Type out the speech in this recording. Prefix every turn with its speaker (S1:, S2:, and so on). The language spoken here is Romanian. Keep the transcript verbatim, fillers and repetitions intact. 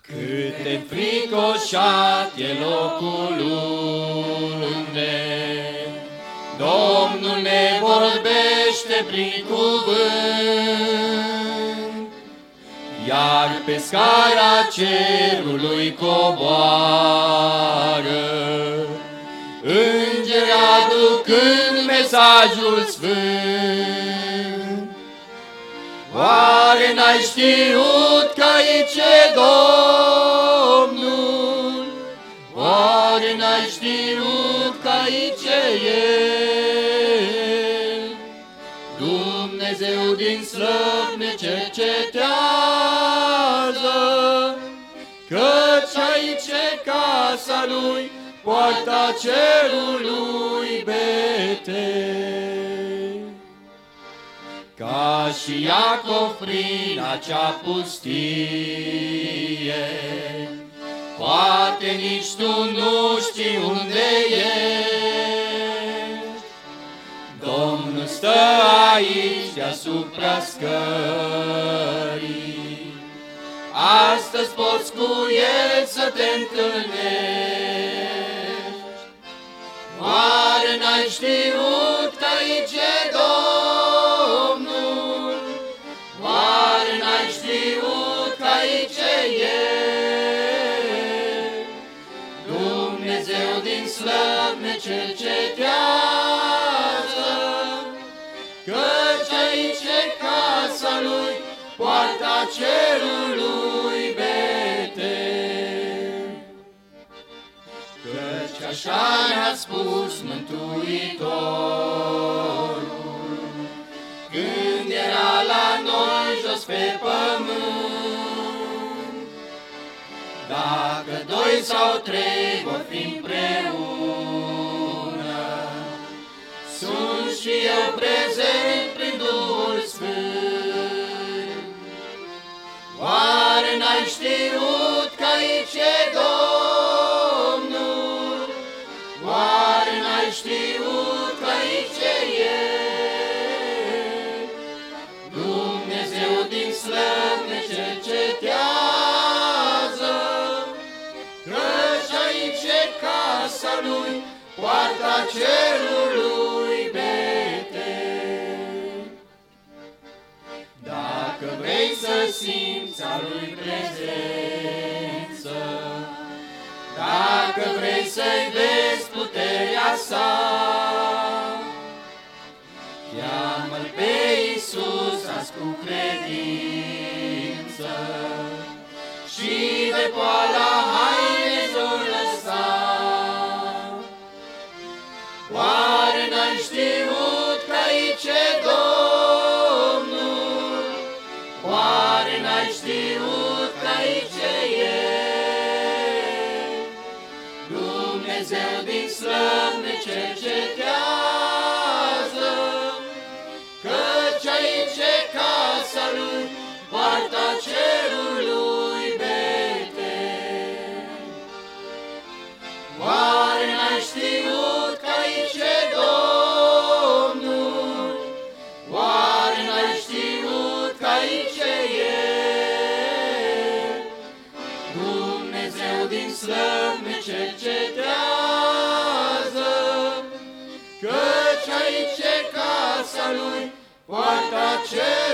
S1: Cât de fricoșat e locul unde Domnul ne vorbește prin cuvânt, iar pe scara cerului coboară îngeri aducând mesajul sfânt. Oare n-ai știut că aici e Domnul? Oare n-ai știut că aici e El? Dumnezeu din slăv ne cercetează, căci aici e casa Lui, poarta cerului Betei. Ca și Iacov prin acea pustie, poate nici tu nu știi unde ești. Domnul stă aici deasupra scării, astăzi poți cu El să te întâlnești. Oare n-ai știut că aici e Domnul? Oare n-ai știut că aici e El? Dumnezeu din slăv ne cercetează, căci aici e casa Lui, poarta cerului Betei. Căci așa ne-a spus Mântuitorul, când era la noi jos pe pământ. Dacă doi sau trei vor fi împreună, sunt și eu prezent prin Duhul Sfânt. Oare n-ai știut că aici e Domnul? Oare n-ai știut că aici e El? Dumnezeu din slăv ne cercetează, căci aici e casa Lui, poarta cerului Betei. Dacă vrei să simți a Lui prezență, dacă vrei să-i vezi puterea sa, cheamă-L pe Iisus azi cu credință și de poala haine s-o lăsa. Oare n-ai știut că aici e Domnul? Oare n-ai știut că aici e El? Dumnezeu din slăv ne cercetează, căci aici e casa Lui, poarta cerului Betei. Oare n-ai știut că aici e Domnul? Oare n-ai știut că aici e El? Dumnezeu din slăv ne cercetează, căci aici e casa Lui, poarta cerului